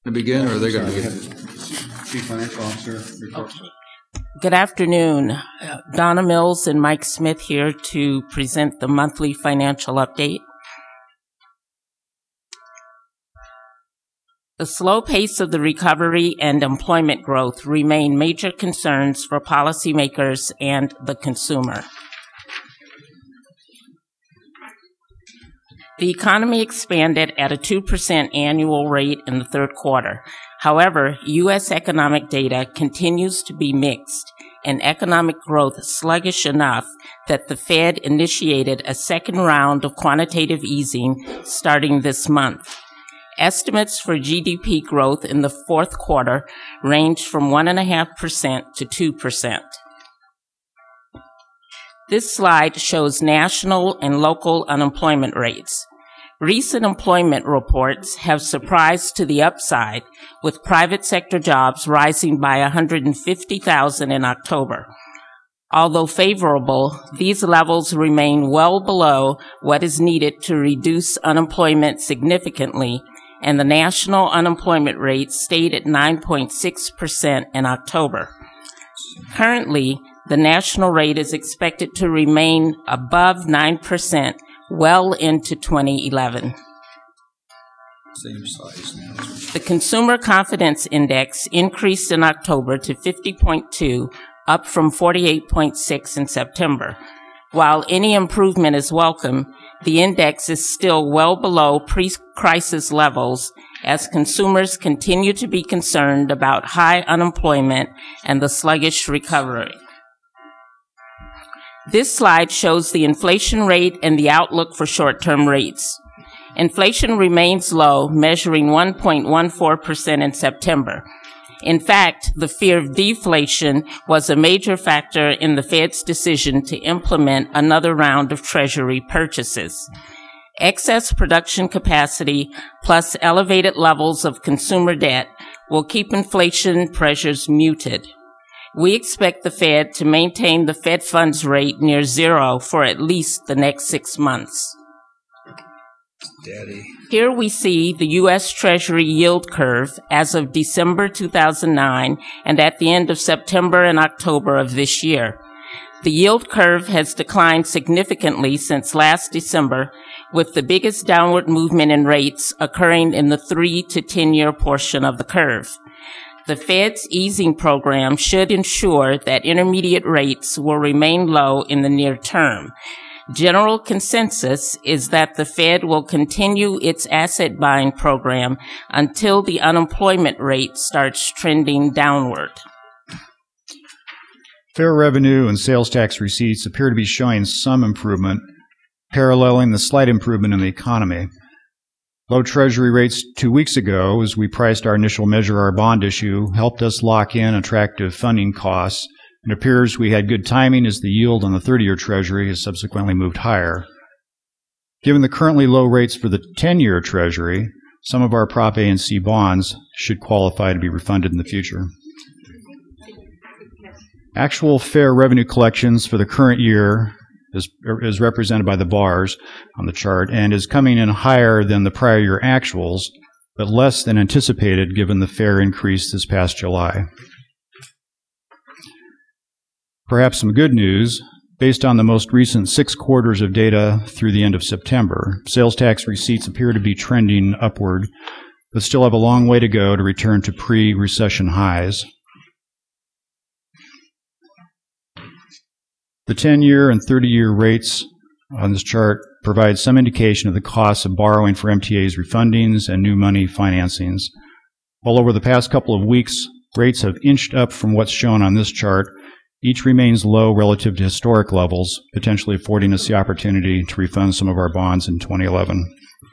To begin, or are they going to begin? Chief Financial Officer report. Good afternoon. Donna Mills and Mike Smith here to present the monthly financial update. The slow pace of the recovery and employment growth remain major concerns for policymakers and the consumer. The economy expanded at a 2% annual rate in the third quarter. However, U.S. economic data continues to be mixed and economic growth sluggish enough that the Fed initiated a second round of quantitative easing starting this month. Estimates for GDP growth in the fourth quarter range from 1.5% to 2%. This slide shows national and local unemployment rates. Recent employment reports have surprised to the upside, with private sector jobs rising by 150,000 in October. Although favorable, these levels remain well below what is needed to reduce unemployment significantly, and the national unemployment rate stayed at 9.6% in October. Currently, the national rate is expected to remain above 9% well into 2011. Same size now. The Consumer Confidence Index increased in October to 50.2, up from 48.6 in September. While any improvement is welcome, the index is still well below pre-crisis levels as consumers continue to be concerned about high unemployment and the sluggish recovery. This slide shows the inflation rate and the outlook for short-term rates. Inflation remains low, measuring 1.14% in September. In fact, the fear of deflation was a major factor in the Fed's decision to implement another round of Treasury purchases. Excess production capacity plus elevated levels of consumer debt will keep inflation pressures muted. We expect the Fed to maintain the Fed funds rate near zero for at least the next 6 months. Daddy. Here we see the U.S. Treasury yield curve as of December 2009 and at the end of September and October of this year. The yield curve has declined significantly since last December, with the biggest downward movement in rates occurring in the 3 to 10-year portion of the curve. The Fed's easing program should ensure that intermediate rates will remain low in the near term. General consensus is that the Fed will continue its asset buying program until the unemployment rate starts trending downward. Fair revenue and sales tax receipts appear to be showing some improvement, paralleling the slight improvement in the economy. Low Treasury rates 2 weeks ago, as we priced our initial Measure R bond issue, helped us lock in attractive funding costs. It appears we had good timing as the yield on the 30-year Treasury has subsequently moved higher. Given the currently low rates for the 10-year Treasury, some of our Prop A and C bonds should qualify to be refunded in the future. Actual fair revenue collections for the current year is represented by the bars on the chart and is coming in higher than the prior year actuals, but less than anticipated given the fair increase this past July. Perhaps some good news, based on the most recent 6 quarters of data through the end of September, sales tax receipts appear to be trending upward, but still have a long way to go to return to pre-recession highs. The 10-year and 30-year rates on this chart provide some indication of the costs of borrowing for MTA's refundings and new money financings. While over the past couple of weeks, rates have inched up from what's shown on this chart, each remains low relative to historic levels, potentially affording us the opportunity to refund some of our bonds in 2011.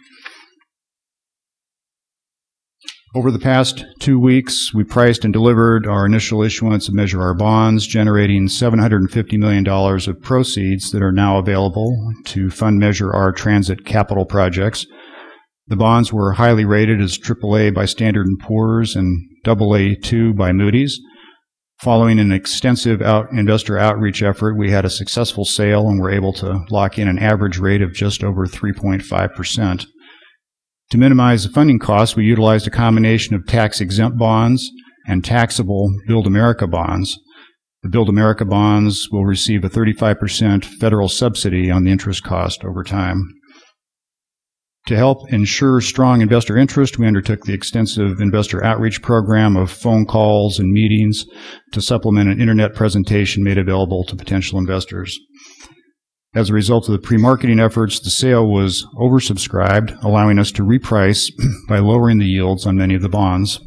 Over the past 2 weeks, we priced and delivered our initial issuance of Measure R bonds, generating $750 million of proceeds that are now available to fund Measure R transit capital projects. The bonds were highly rated as AAA by Standard & Poor's and AA2 by Moody's. Following an extensive investor outreach effort, we had a successful sale and were able to lock in an average rate of just over 3.5%. To minimize the funding costs, we utilized a combination of tax-exempt bonds and taxable Build America bonds. The Build America bonds will receive a 35% federal subsidy on the interest cost over time. To help ensure strong investor interest, we undertook the extensive investor outreach program of phone calls and meetings to supplement an internet presentation made available to potential investors. As a result of the pre-marketing efforts, the sale was oversubscribed, allowing us to reprice by lowering the yields on many of the bonds.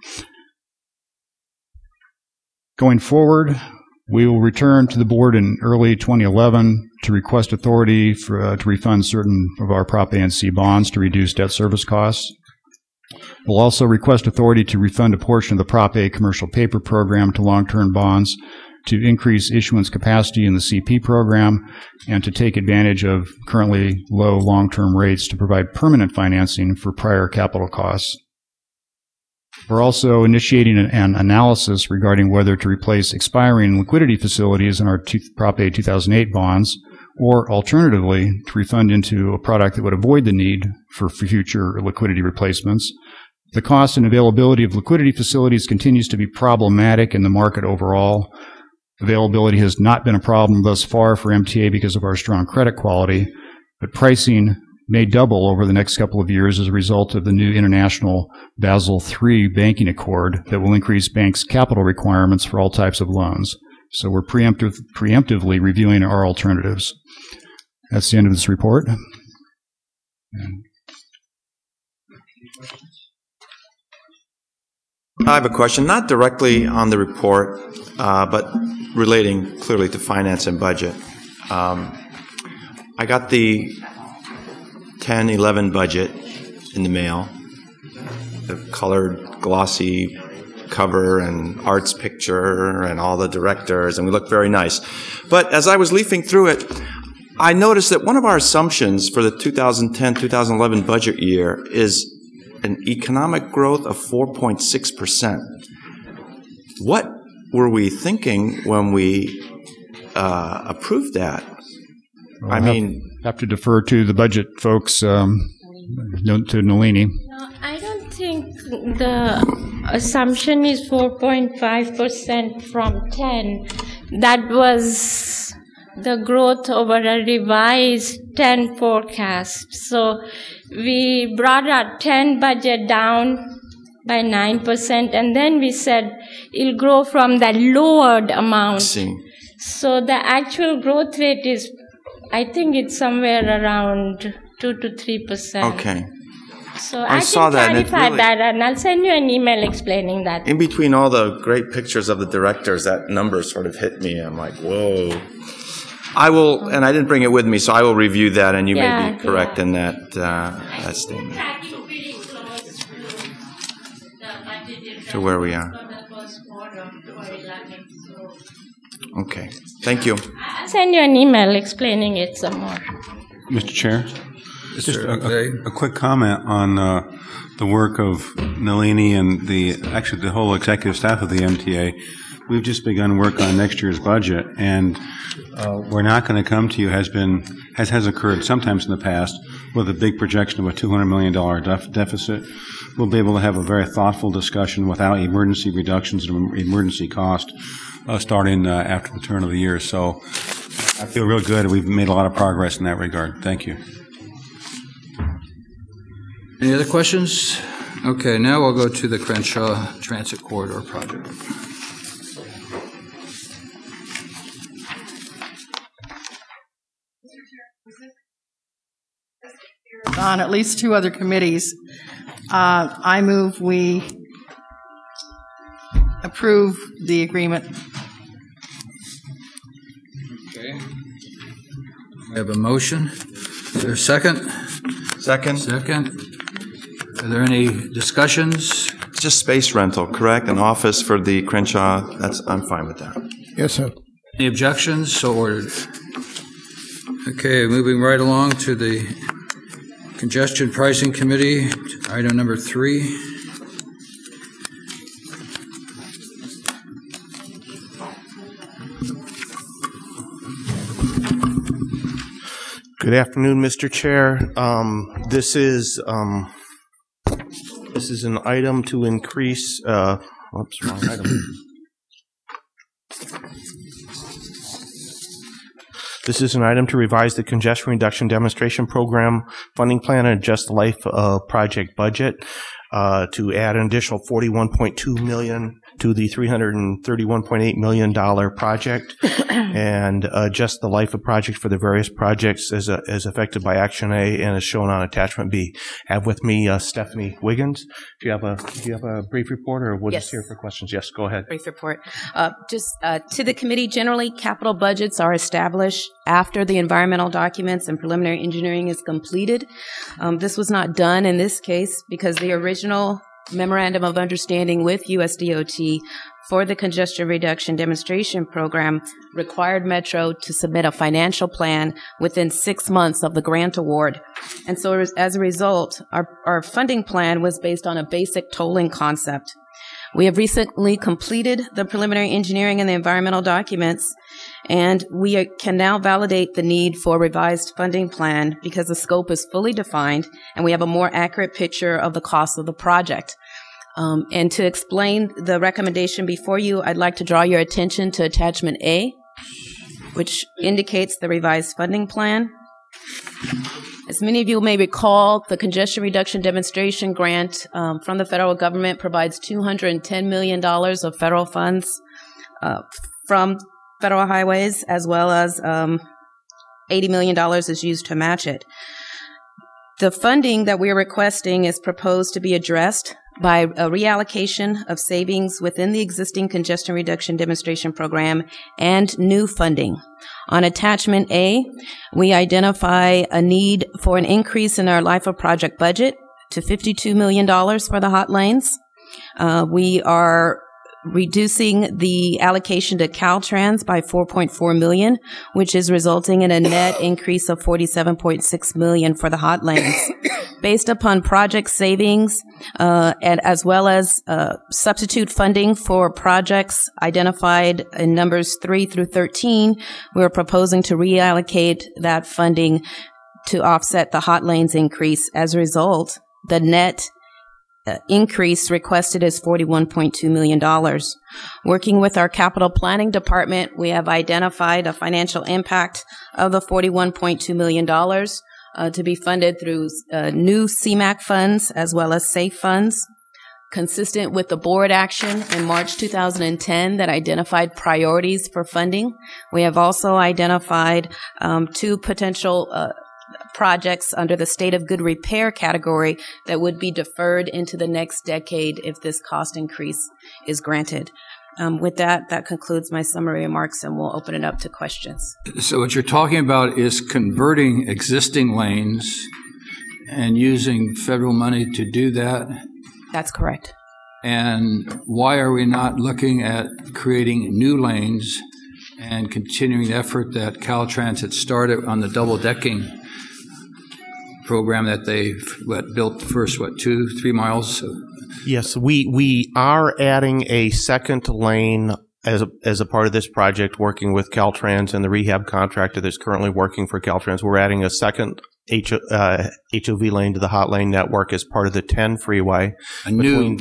Going forward, we will return to the board in early 2011 to request authority to refund certain of our Prop A and C bonds to reduce debt service costs. We'll also request authority to refund a portion of the Prop A commercial paper program to long-term bonds to increase issuance capacity in the CP program and to take advantage of currently low long-term rates to provide permanent financing for prior capital costs. We're also initiating an analysis regarding whether to replace expiring liquidity facilities in our Prop A 2008 bonds, or alternatively, to refund into a product that would avoid the need for future liquidity replacements. The cost and availability of liquidity facilities continues to be problematic in the market overall. Availability has not been a problem thus far for MTA because of our strong credit quality, but pricing may double over the next couple of years as a result of the new international Basel III banking accord that will increase banks' capital requirements for all types of loans. So we're preemptively reviewing our alternatives. That's the end of this report. I have a question, not directly on the report, but relating clearly to finance and budget. I got the 10-11 budget in the mail, the colored, glossy cover and arts picture and all the directors, and we looked very nice. But as I was leafing through it, I noticed that one of our assumptions for the 2010-2011 budget year is an economic growth of 4.6%. What were we thinking when we approved that? We'll have to defer to the budget folks, to Nalini. No, I don't think the assumption is 4.5% from 10. That was the growth over a revised 10 forecast. So we brought our 10 budget down by 9%, and then we said it'll grow from that lowered amount. So the actual growth rate is, I think it's somewhere around 2 to 3%. Okay. So I saw can clarify that, and I'll send you an email explaining that. In between all the great pictures of the directors, that number sort of hit me. I'm like, whoa. I will, and I didn't bring it with me, so I will review that, and you may be correct in that statement. To where we are. Okay. Thank you. I'll send you an email explaining it some more. Mr. Chair, just a quick comment on the work of Nalini and the whole executive staff of the MTA. We've just begun work on next year's budget, and we're not going to come to you, has occurred sometimes in the past, with a big projection of a $200 million deficit. We'll be able to have a very thoughtful discussion without emergency reductions and emergency cost starting after the turn of the year. So I feel real good. We've made a lot of progress in that regard. Thank you. Any other questions? Okay, now we'll go to the Crenshaw Transit Corridor project. On at least two other committees. I move we approve the agreement. Okay. We have a motion. Is there a second? Second. Second. Are there any discussions? It's just space rental, correct? An office for the Crenshaw. I'm fine with that. Yes, sir. Any objections? So ordered. Okay, moving right along to the Congestion Pricing Committee, item number 3. Good afternoon, Mr. Chair. This is This is an item to increase, wrong item. This is an item to revise the congestion reduction demonstration program funding plan and adjust the life project budget to add an additional $41.2 million to the $331.8 million project and adjust the life of project for the various projects as affected by Action A and as shown on Attachment B. I have with me Stephanie Wiggins. Do you have a brief report, or we'll just hear for questions? Yes, go ahead. Brief report. To the committee, generally, capital budgets are established after the environmental documents and preliminary engineering is completed. This was not done in this case because the original Memorandum of Understanding with USDOT for the Congestion Reduction Demonstration Program required Metro to submit a financial plan within 6 months of the grant award. And so as a result, our funding plan was based on a basic tolling concept. We have recently completed the preliminary engineering and the environmental documents, and we can now validate the need for a revised funding plan because the scope is fully defined and we have a more accurate picture of the cost of the project. And to explain the recommendation before you, I'd like to draw your attention to Attachment A, which indicates the revised funding plan. As many of you may recall, the Congestion Reduction Demonstration Grant from the federal government provides $210 million of federal funds from federal highways, as well as $80 million is used to match it. The funding that we are requesting is proposed to be addressed by a reallocation of savings within the existing Congestion Reduction Demonstration Program and new funding. On Attachment A, we identify a need for an increase in our Life of Project budget to $52 million for the hot lanes. We are reducing the allocation to Caltrans by $4.4 million, which is resulting in a net increase of $47.6 million for the hot lanes. Based upon project savings and as well as substitute funding for projects identified in numbers 3 through 13, we're proposing to reallocate that funding to offset the hot lanes increase. As a result, the net increase requested is $41.2 million. Working with our capital planning department, we have identified a financial impact of the $41.2 million to be funded through new CMAQ funds as well as SAFE funds. Consistent with the board action in March 2010 that identified priorities for funding, we have also identified 2 potential projects under the state of good repair category that would be deferred into the next decade if this cost increase is granted. With that concludes my summary remarks, and we'll open it up to questions. So what you're talking about is converting existing lanes and using federal money to do that? That's correct. And why are we not looking at creating new lanes and continuing the effort that Caltrans had started on the double-decking program that they built the first, 2-3 miles? Yes, we are adding a second lane as a part of this project, working with Caltrans and the rehab contractor that's currently working for Caltrans. We're adding a second HOV lane to the hot lane network as part of the 10 freeway. A new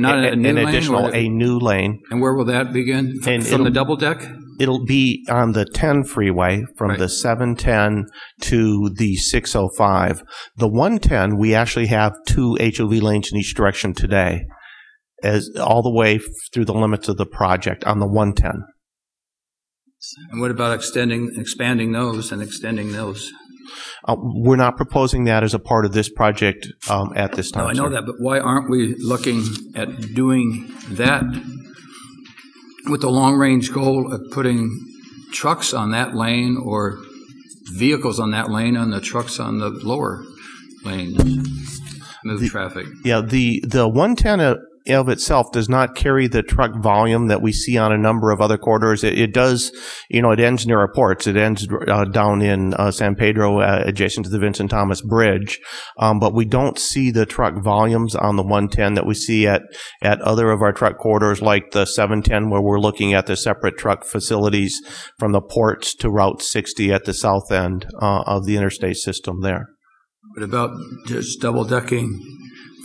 lane. And where will that begin? From the double deck? It'll be on the 10 freeway from the 710 to the 605. The 110, we actually have 2 HOV lanes in each direction today, as all the way through the limits of the project on the 110. And what about expanding those and extending those? We're not proposing that as a part of this project at this time. No, I know that, but why aren't we looking at doing that with the long-range goal of putting trucks on that lane or vehicles on that lane and the trucks on the lower lanes, move traffic? Yeah, the 110 of itself does not carry the truck volume that we see on a number of other corridors. It does, it ends near our ports. It ends down in San Pedro, adjacent to the Vincent Thomas Bridge. But we don't see the truck volumes on the 110 that we see at other of our truck corridors, like the 710, where we're looking at the separate truck facilities from the ports to Route 60 at the south end of the interstate system there. What about just double decking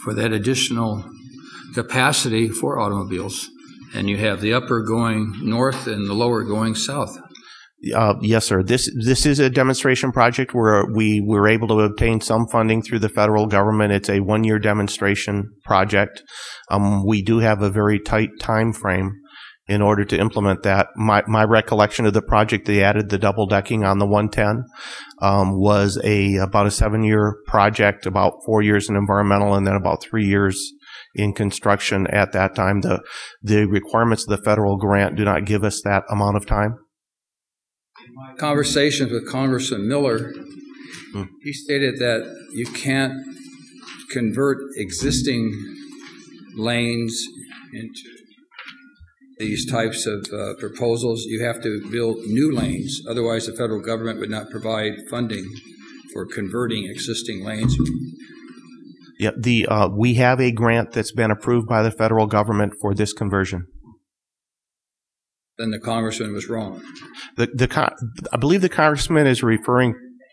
for that additional capacity for automobiles, and you have the upper going north and the lower going south. Yes, sir. This is a demonstration project where we were able to obtain some funding through the federal government. It's a one-year demonstration project. We do have a very tight time frame in order to implement that. My recollection of the project, they added the double decking on the 110, was about a 7-year project, about 4 years in environmental, and then about 3 years in construction at that time. The requirements of the federal grant do not give us that amount of time. Conversations with Congressman Miller, he stated that you can't convert existing lanes into these types of proposals. You have to build new lanes. Otherwise, the federal government would not provide funding for converting existing lanes. Yeah, we have a grant that's been approved by the federal government for this conversion. Then the congressman was wrong. I believe the congressman is referring.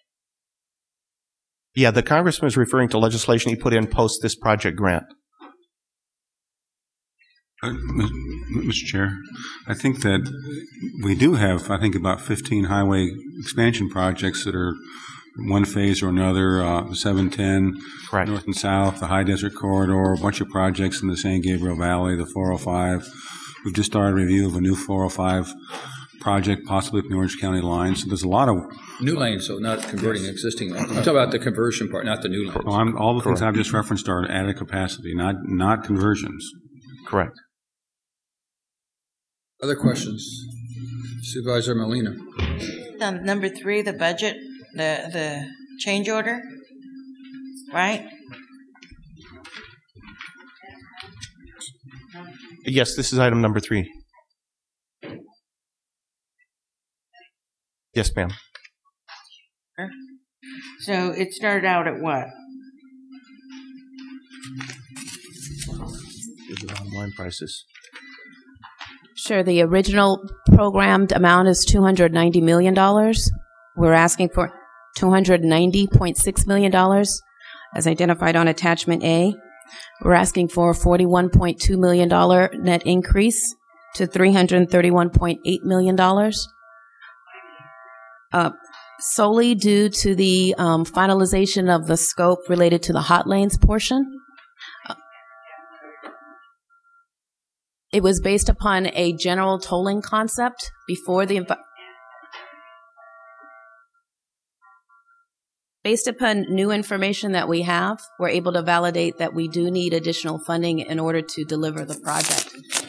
Yeah, the congressman is referring to legislation he put in post this project grant. Mr. Chair, I think that we do have, about 15 highway expansion projects that are one phase or another, the 710, Correct. North and South, the High Desert Corridor, a bunch of projects in the San Gabriel Valley, the 405. We've just started a review of a new 405 project, possibly from the Orange County line. So there's a lot of new lanes, so not converting existing lanes. I'm talking about the conversion part, not the new lanes. Well, all the things I've just referenced are added capacity, not conversions. Correct. Other questions? Supervisor Molina. Number 3, the budget, the change order, right? Yes, this is item number 3. Yes, ma'am. So it started out at what? Is it online prices? Sure. The original programmed amount is $290 million. We're asking for $290.6 million as identified on attachment A. We're asking for a $41.2 million net increase to $331.8 million. Solely due to the finalization of the scope related to the hot lanes portion. It was based upon a general tolling concept before the based upon new information that we have, we're able to validate that we do need additional funding in order to deliver the project.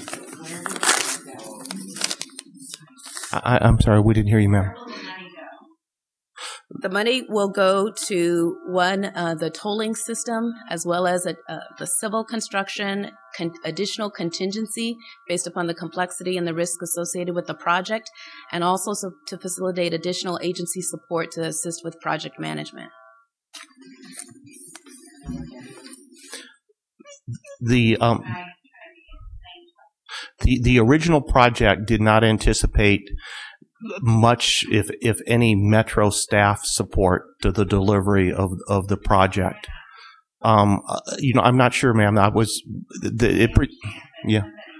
I'm sorry, we didn't hear you, ma'am. The money will go to the tolling system, as well as the civil construction, additional contingency based upon the complexity and the risk associated with the project, and also to facilitate additional agency support to assist with project management. The original project did not anticipate much, if any, Metro staff support to the delivery of the project. I'm not sure, ma'am. That was yeah.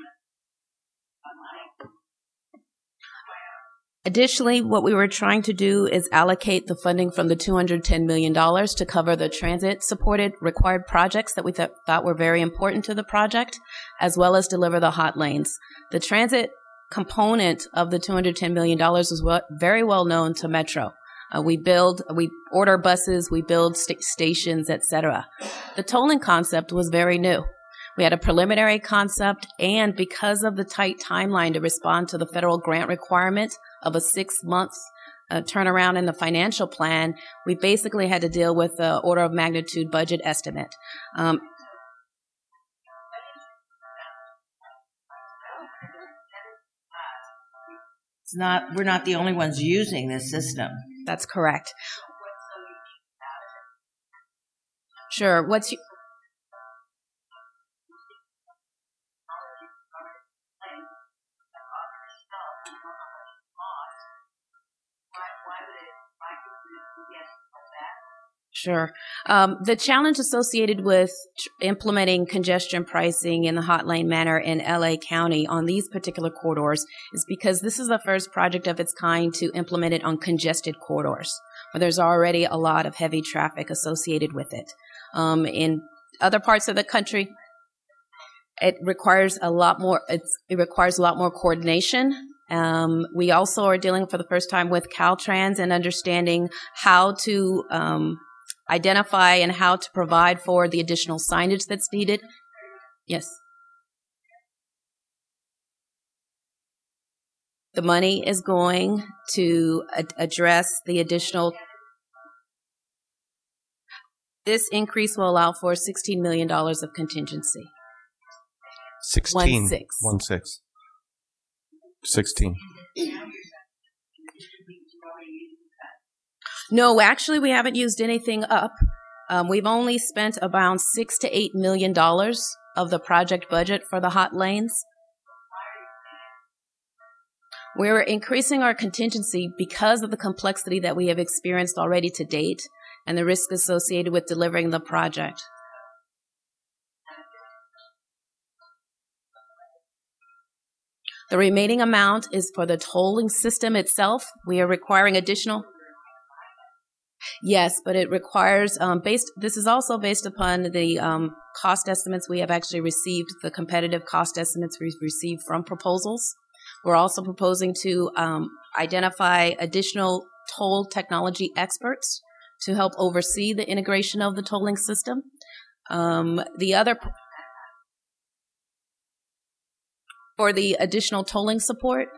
Additionally, what we were trying to do is allocate the funding from the $210 million to cover the transit-supported required projects that we thought were very important to the project, as well as deliver the hot lanes. The transit component of the $210 million is very well known to Metro. We order buses, we build stations, etc. The tolling concept was very new. We had a preliminary concept, and because of the tight timeline to respond to the federal grant requirement of a 6-month turnaround in the financial plan, we basically had to deal with the order of magnitude budget estimate. We're not the only ones using this system. That's correct. Sure. Sure. The challenge associated with implementing congestion pricing in the hot lane manner in LA County on these particular corridors is because this is the first project of its kind to implement it on congested corridors, where there's already a lot of heavy traffic associated with it. In other parts of the country, it requires a lot more. It requires a lot more coordination. We also are dealing for the first time with Caltrans and understanding how to identify and how to provide for the additional signage that's needed. Yes. The money is going to address the additional. This increase will allow for $16 million of contingency. 16. 16. 16. No, actually, we haven't used anything up. We've only spent around $6 to $8 million of the project budget for the hot lanes. We're increasing our contingency because of the complexity that we have experienced already to date and the risk associated with delivering the project. The remaining amount is for the tolling system itself. We are requiring additional. Yes, but it requires, this is also based upon the cost estimates we have actually received, the competitive cost estimates we've received from proposals. We're also proposing to identify additional toll technology experts to help oversee the integration of the tolling system. For the additional tolling support?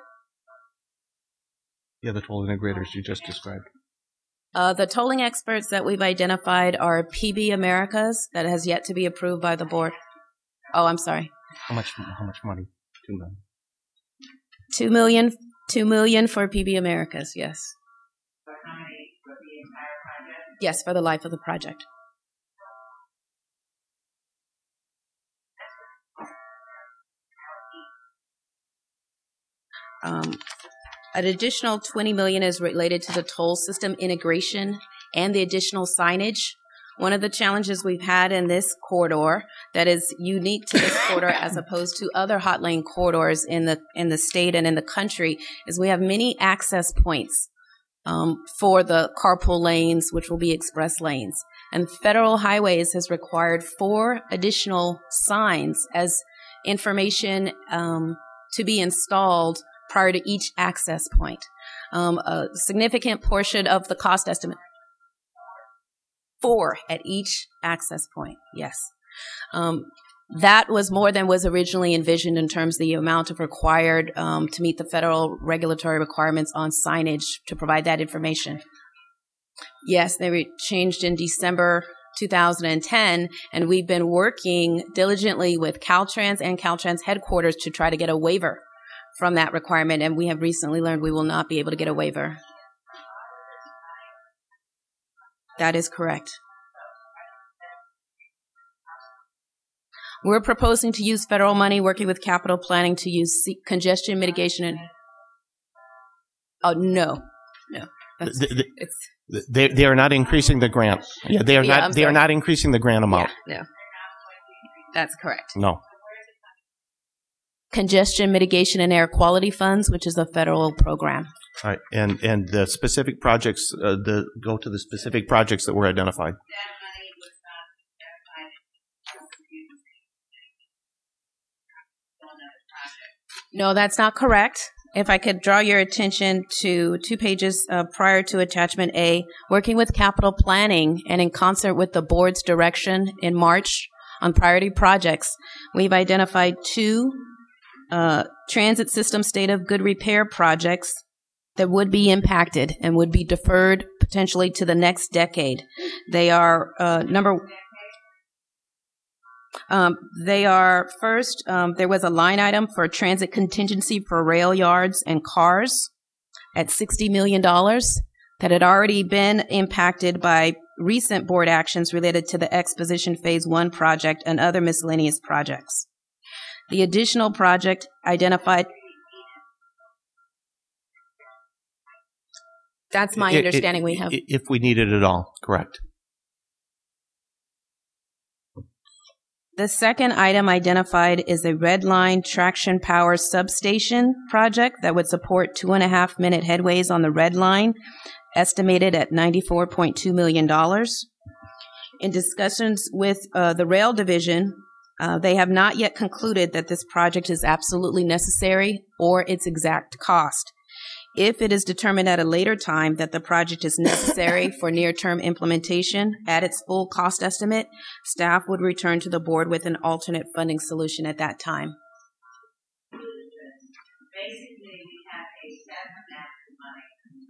Yeah, the toll integrators you just described. The tolling experts that we've identified are PB Americas, that has yet to be approved by the board. Oh, I'm sorry. How much money? $2 million. $2 million for PB Americas, yes. Yes, for the life of the project. An additional $20 million is related to the toll system integration and the additional signage. One of the challenges we've had in this corridor that is unique to this corridor as opposed to other hot lane corridors in the state and in the country is we have many access points for the carpool lanes, which will be express lanes. And Federal Highways has required 4 additional signs as information to be installed prior to each access point. A significant portion of the cost estimate. 4 at each access point, yes. That was more than was originally envisioned in terms of the amount of required to meet the federal regulatory requirements on signage to provide that information. Yes, they were changed in December 2010, and we've been working diligently with Caltrans and Caltrans headquarters to try to get a waiver from that requirement, and we have recently learned we will not be able to get a waiver. That is correct. We're proposing to use federal money, working with capital planning to use congestion mitigation and... Oh, no. They are not increasing the grant. Yeah, they are not increasing the grant amount. Yeah, no. That's correct. No. Congestion mitigation and air quality funds, which is a federal program. All right, and the specific projects, go to the specific projects that were identified. No, that's not correct. If I could draw your attention to 2 pages prior to attachment A, working with capital planning and in concert with the board's direction in March on priority projects, we've identified 2 transit system state of good repair projects that would be impacted and would be deferred potentially to the next decade. They are first, there was a line item for transit contingency for rail yards and cars at $60 million that had already been impacted by recent board actions related to the Exposition Phase 1 project and other miscellaneous projects. The additional project identified. That's my understanding we have. If we need it at all, correct. The second item identified is a red line traction power substation project that would support 2.5-minute headways on the red line, estimated at $94.2 million. In discussions with the rail division, they have not yet concluded that this project is absolutely necessary or its exact cost. If it is determined at a later time that the project is necessary for near-term implementation at its full cost estimate, staff would return to the board with an alternate funding solution at that time. Basically, we have a set amount of money.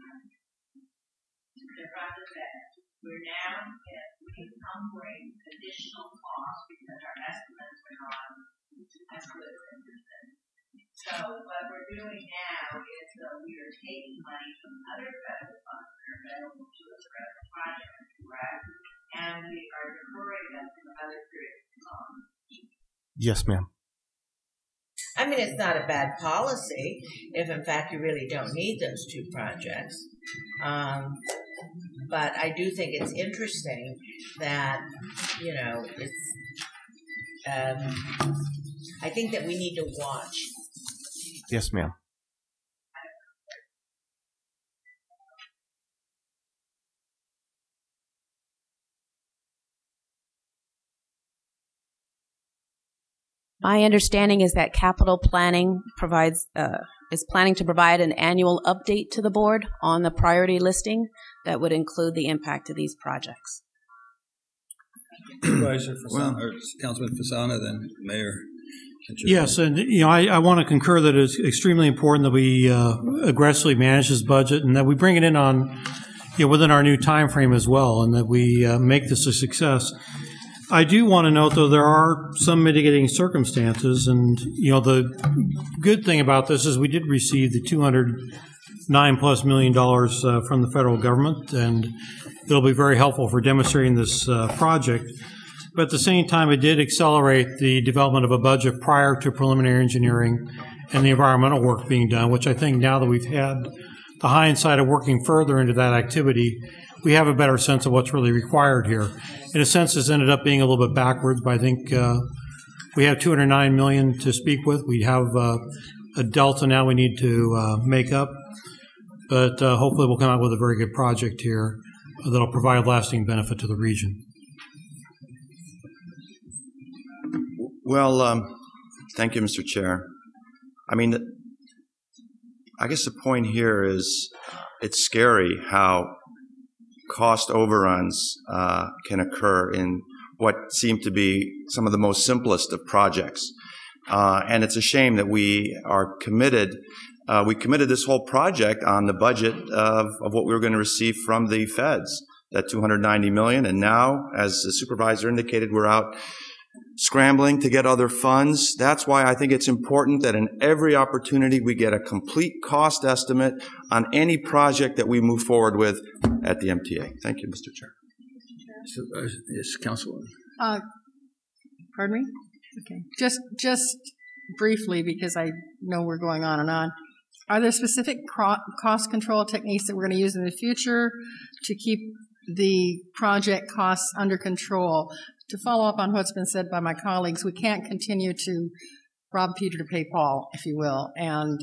The project that we're now encumbering additional costs because our estimates are not as good as anticipated. So what we're doing now is we are taking money from other federal funds that are available to us for other projects, correct? And we are deferring them to other periods of time. Yes, ma'am. I mean, it's not a bad policy if, in fact, you really don't need those two projects. But I do think it's interesting that, it's, I think that we need to watch. Yes, ma'am. My understanding is that capital planning is planning to provide an annual update to the board on the priority listing that would include the impact of these projects. Supervisor Fasana, or Councilman Fasana, then Mayor. Yes, and I want to concur that it's extremely important that we aggressively manage this budget and that we bring it in on within our new time frame as well, and that we make this a success. I do want to note, though, there are some mitigating circumstances, and the good thing about this is we did receive the $209+ million from the federal government, and it'll be very helpful for demonstrating this project. But at the same time, it did accelerate the development of a budget prior to preliminary engineering and the environmental work being done, which I think now that we've had the hindsight of working further into that activity, we have a better sense of what's really required here. In a sense, this ended up being a little bit backwards, but I think we have $209 million to speak with. We have a delta now we need to make up, but hopefully we'll come out with a very good project here that'll provide lasting benefit to the region. Well, thank you, Mr. Chair. I mean, I guess the point here is it's scary how cost overruns can occur in what seem to be some of the most simplest of projects. And it's a shame that we are committed. We committed this whole project on the budget of what we were going to receive from the feds, that $290 million. And now, as the supervisor indicated, we're out scrambling to get other funds. That's why I think it's important that in every opportunity we get a complete cost estimate on any project that we move forward with at the MTA. Thank you, Mr. Chair. Yes, Councilwoman. Pardon me? Okay. Just briefly, because I know we're going on and on. Are there specific cost control techniques that we're going to use in the future to keep the project costs under control? To follow up on what's been said by my colleagues, we can't continue to rob Peter to pay Paul, if you will. And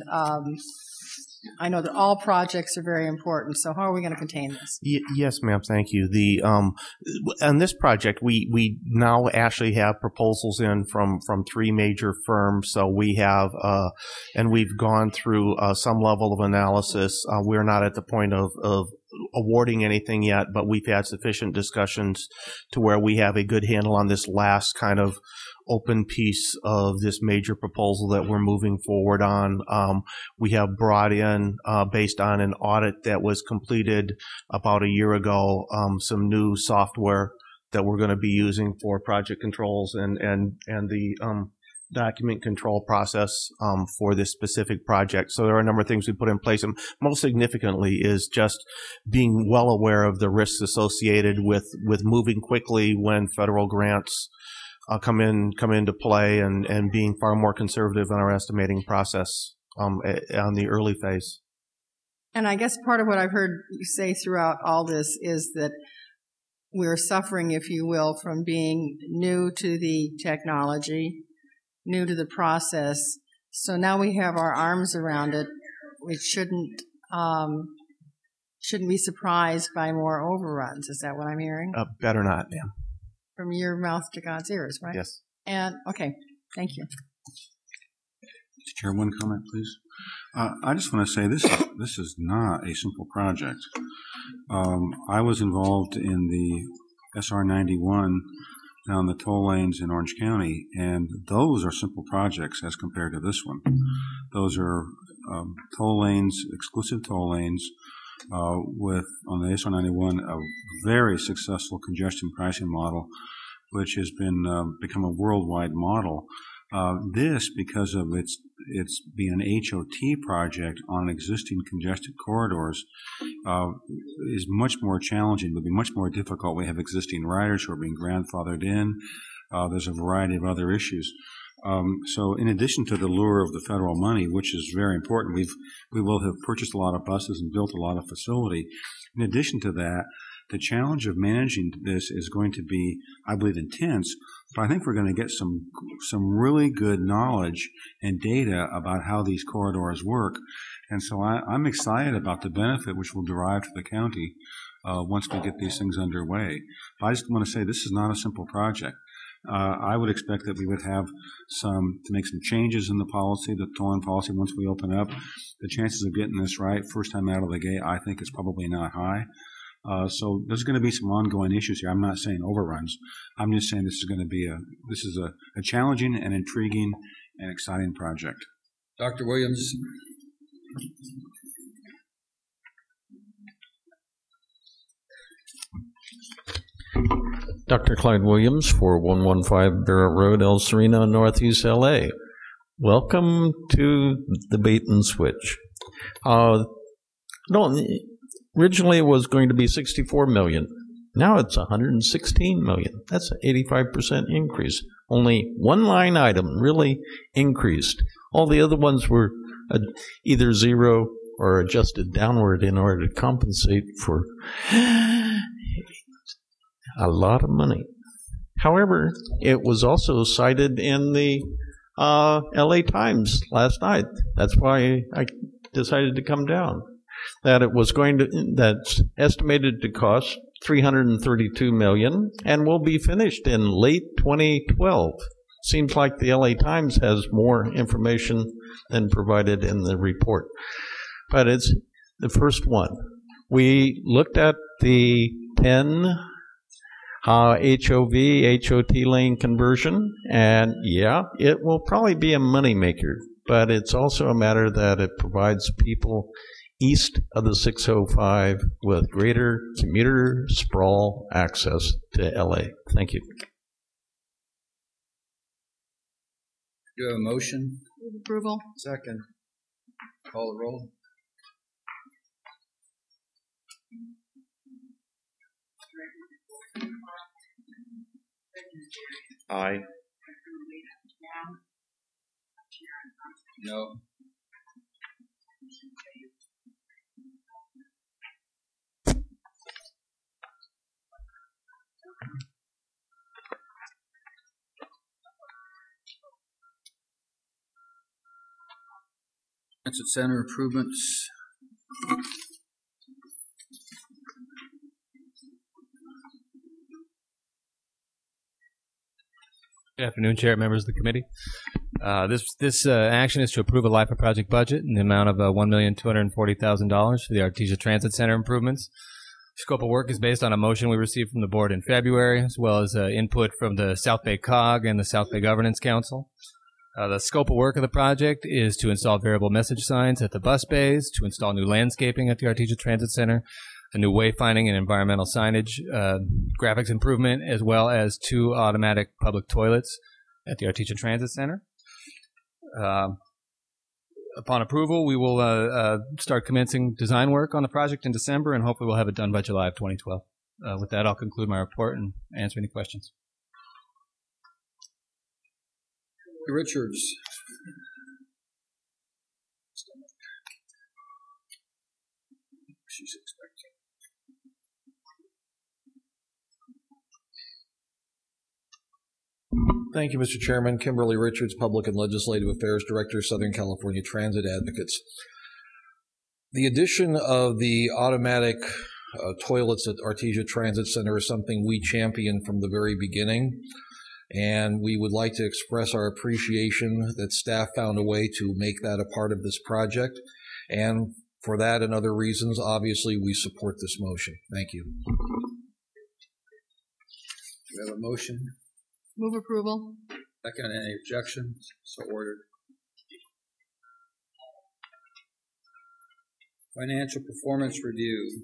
I know that all projects are very important. So how are we going to contain this? Yes, ma'am. Thank you. On this project, we now actually have proposals in from 3 major firms. So we have, and we've gone through some level of analysis. We're not at the point of awarding anything yet, but we've had sufficient discussions to where we have a good handle on this last kind of open piece of this major proposal that we're moving forward on. We have brought in, based on an audit that was completed about a year ago, some new software that we're going to be using for project controls and the document control process for this specific project. So there are a number of things we put in place, and most significantly is just being well aware of the risks associated with moving quickly when federal grants come into play, and being far more conservative in our estimating process on the early phase. And I guess part of what I've heard you say throughout all this is that we're suffering, if you will, from being new to the technology, new to the process. So now we have our arms around it. We shouldn't be surprised by more overruns. Is that what I'm hearing? Better not, ma'am. From your mouth to God's ears, right? Yes. And, okay, thank you. Mr. Chair, one comment, please. I just want to say this is not a simple project. I was involved in the SR 91 down the toll lanes in Orange County, and those are simple projects as compared to this one. Those are toll lanes, exclusive toll lanes, with, on the SR 91, a very successful congestion pricing model, which has been become a worldwide model. This, because of its being an HOT project on existing congested corridors, is much more challenging, would be much more difficult. We have existing riders who are being grandfathered in. There's a variety of other issues. So in addition to the lure of the federal money, which is very important, we will have purchased a lot of buses and built a lot of facility. In addition to that, the challenge of managing this is going to be, I believe, intense, but I think we're going to get some really good knowledge and data about how these corridors work. And so I'm excited about the benefit which will derive to the county once we get these things underway. But I just want to say this is not a simple project. I would expect that we would have to make some changes in the policy, the tolling policy, once we open up. The chances of getting this right first time out of the gate, I think, is probably not high. So there's going to be some ongoing issues here. I'm not saying overruns. I'm just saying this is going to be a challenging and intriguing and exciting project. Dr. Williams. Dr. Clyde Williams, 4115 Barrett Road, El Sereno, Northeast LA. Welcome to the bait and switch. Originally it was going to be $64 million. Now it's $116 million. That's an 85% increase. Only one line item really increased. All the other ones were either zero or adjusted downward in order to compensate for a lot of money. However, it was also cited in the LA Times last night. That's why I decided to come down. That it was that's estimated to cost $332 million and will be finished in late 2012. Seems like the LA Times has more information than provided in the report. But it's the first one. We looked at the Penn HOV, HOT lane conversion, and yeah, it will probably be a moneymaker, but it's also a matter that it provides people east of the 605 with greater commuter sprawl access to LA. Thank you. Do you have a motion? Approval. Second. Call the roll. Aye. No. Transit center improvements. Good afternoon, Chair, members of the committee. This action is to approve a life of project budget in the amount of $1,240,000 for the Artesia Transit Center improvements. Scope of work is based on a motion we received from the board in February, as well as input from the South Bay COG and the South Bay Governance Council. The scope of work of the project is to install variable message signs at the bus bays, to install new landscaping at the Artesia Transit Center, a new wayfinding and environmental signage, graphics improvement, as well as 2 automatic public toilets at the Artesia Transit Center. Upon approval, we will start commencing design work on the project in December, and hopefully we'll have it done by July of 2012. With that, I'll conclude my report and answer any questions. Richards. She's expecting. Thank you, Mr. Chairman. Kimberly Richards, Public and Legislative Affairs Director, Southern California Transit Advocates. The addition of the automatic toilets at Artesia Transit Center is something we championed from the very beginning, and we would like to express our appreciation that staff found a way to make that a part of this project. And for that and other reasons, obviously, we support this motion. Thank you. We have a motion. Move approval. Second, any objections? So ordered. Financial performance review.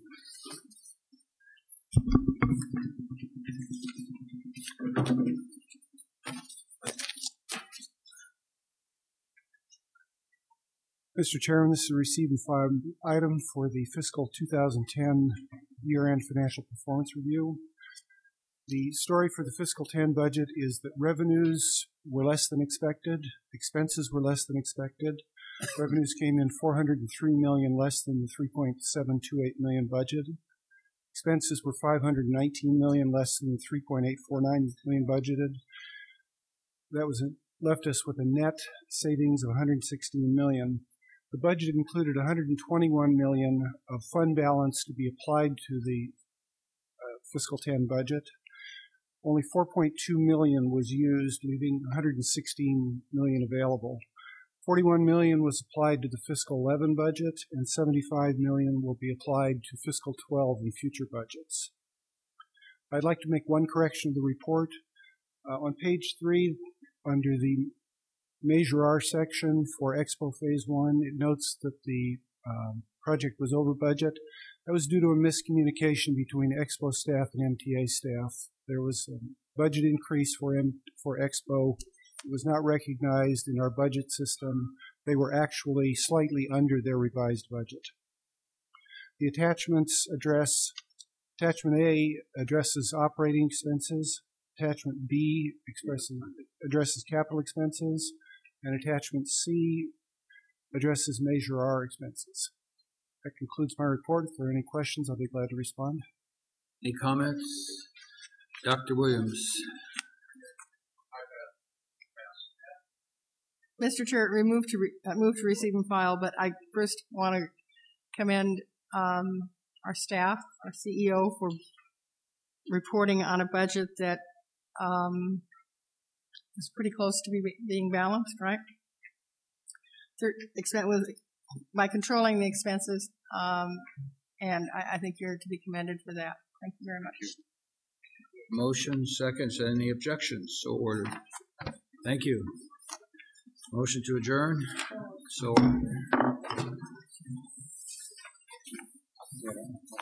Mr. Chairman, this is a receive and file item for the fiscal 2010 year-end financial performance review. The story for the fiscal 10 budget is that revenues were less than expected, expenses were less than expected. Revenues came in $403 million less than the $3.728 million budgeted. Expenses were $519 million less than the $3.849 million budgeted. That left us with a net savings of $116 million. The budget included $121 million of fund balance to be applied to the fiscal 10 budget. Only $4.2 million was used, leaving $116 million available. $41 million was applied to the fiscal 11 budget, and $75 million will be applied to fiscal 12 and future budgets. I'd like to make one correction of the report. On page 3, under the Measure R section for Expo Phase 1, it notes that the project was over budget. That was due to a miscommunication between Expo staff and MTA staff. There was a budget increase for Expo. It was not recognized in our budget system. They were actually slightly under their revised budget. The attachments Attachment A addresses operating expenses. Attachment B addresses capital expenses. And Attachment C addresses Measure R expenses. That concludes my report. If there are any questions, I'll be glad to respond. Any comments? Dr. Williams. Mr. Chair, move to receive and file, but I first want to commend our staff, our CEO, for reporting on a budget that is pretty close to being balanced, right? By controlling the expenses, and I think you're to be commended for that. Thank you very much. Motion, seconds, any objections? So ordered. Thank you. Motion to adjourn? So ordered.